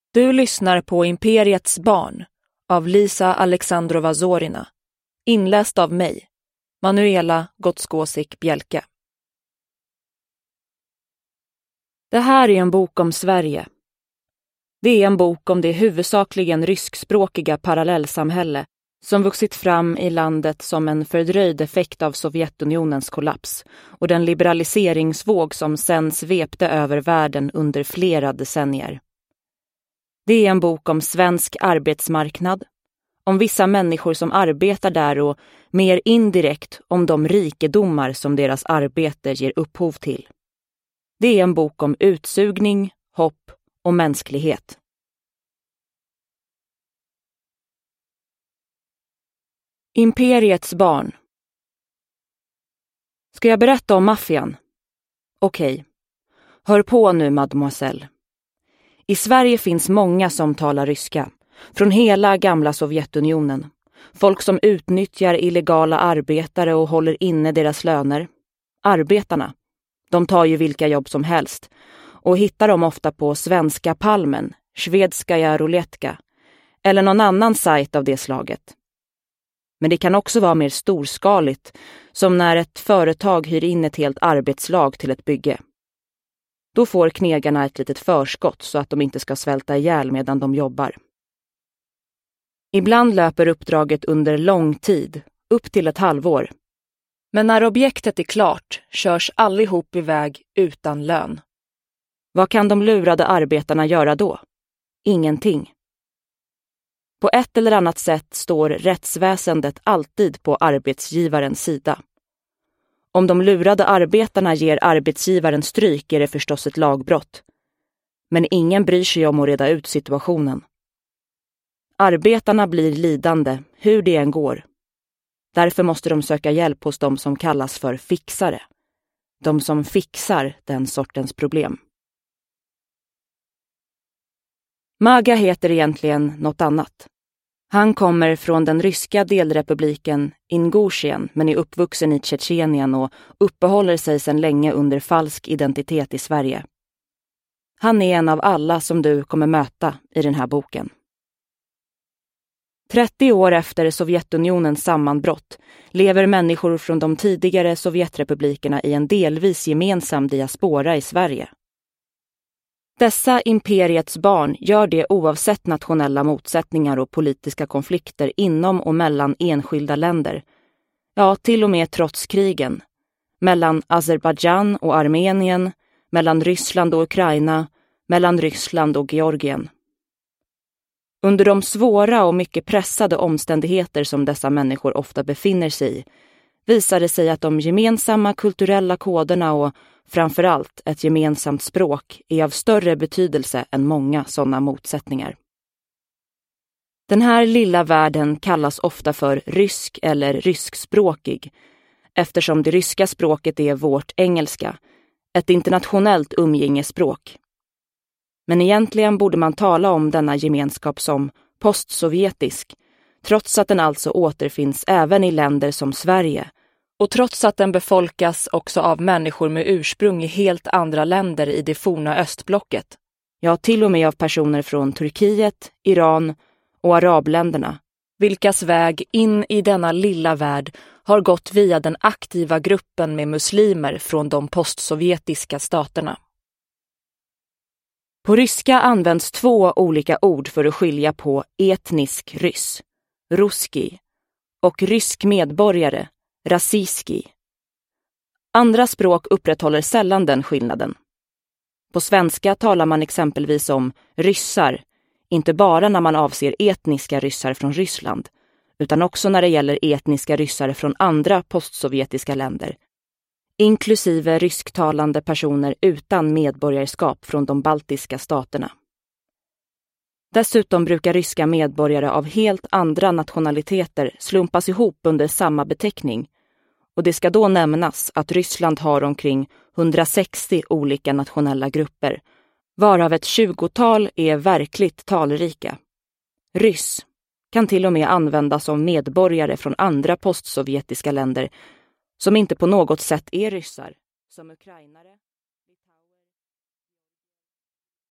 Du lyssnar på Imperiets barn av Lisa Alexandrova-Zorina, inläst av mig, Manuela Gotskosik-Bjelke. Det här är en bok om Sverige. Det är en bok om det huvudsakligen ryskspråkiga parallellsamhälle som vuxit fram i landet som en fördröjd effekt av Sovjetunionens kollaps och den liberaliseringsvåg som sen svepte över världen under flera decennier. Det är en bok om svensk arbetsmarknad, om vissa människor som arbetar där och mer indirekt om de rikedomar som deras arbete ger upphov till. Det är en bok om utsugning, hopp och mänsklighet. Imperiets barn. Ska jag berätta om maffian? Okej. Hör på nu, mademoiselle. I Sverige finns många som talar ryska, från hela gamla Sovjetunionen. Folk som utnyttjar illegala arbetare och håller inne deras löner. Arbetarna, de tar ju vilka jobb som helst och hittar dem ofta på Svenska Palmen, Svedskaja Ruletka eller någon annan sajt av det slaget. Men det kan också vara mer storskaligt, som när ett företag hyr in ett helt arbetslag till ett bygge. Då får knegarna ett litet förskott så att de inte ska svälta ihjäl medan de jobbar. Ibland löper uppdraget under lång tid, upp till ett halvår. Men när objektet är klart körs allihop iväg utan lön. Vad kan de lurade arbetarna göra då? Ingenting. På ett eller annat sätt står rättsväsendet alltid på arbetsgivarens sida. Om de lurade arbetarna ger arbetsgivaren stryk är det förstås ett lagbrott. Men ingen bryr sig om att reda ut situationen. Arbetarna blir lidande, hur det än går. Därför måste de söka hjälp hos de som kallas för fixare. De som fixar den sortens problem. Maga heter egentligen något annat. Han kommer från den ryska delrepubliken Ingusjien men är uppvuxen i Tjetjenien och uppehåller sig sedan länge under falsk identitet i Sverige. Han är en av alla som du kommer möta i den här boken. 30 år efter Sovjetunionens sammanbrott lever människor från de tidigare Sovjetrepublikerna i en delvis gemensam diaspora i Sverige. Dessa imperiets barn gör det oavsett nationella motsättningar och politiska konflikter inom och mellan enskilda länder. Ja, till och med trots krigen. Mellan Azerbaijan och Armenien, mellan Ryssland och Ukraina, mellan Ryssland och Georgien. Under de svåra och mycket pressade omständigheter som dessa människor ofta befinner sig i visar det sig att de gemensamma kulturella koderna och framförallt ett gemensamt språk är av större betydelse än många sådana motsättningar. Den här lilla världen kallas ofta för rysk eller ryskspråkig eftersom det ryska språket är vårt engelska, ett internationellt umgängesspråk. Men egentligen borde man tala om denna gemenskap som postsovjetisk, trots att den alltså återfinns även i länder som Sverige och trots att den befolkas också av människor med ursprung i helt andra länder i det forna östblocket. Ja, till och med av personer från Turkiet, Iran och arabländerna, vilkas väg in i denna lilla värld har gått via den aktiva gruppen med muslimer från de postsovjetiska staterna. På ryska används 2 olika ord för att skilja på etnisk ryss, ruski, och rysk medborgare, rasiski. Andra språk upprätthåller sällan den skillnaden. På svenska talar man exempelvis om ryssar, inte bara när man avser etniska ryssar från Ryssland, utan också när det gäller etniska ryssar från andra postsovjetiska länder, inklusive rysktalande personer utan medborgarskap från de baltiska staterna. Dessutom brukar ryska medborgare av helt andra nationaliteter slumpas ihop under samma beteckning, och det ska då nämnas att Ryssland har omkring 160 olika nationella grupper, varav ett 20-tal är verkligt talrika. Ryss kan till och med användas som medborgare från andra postsovjetiska länder som inte på något sätt är ryssar, som ukrainare.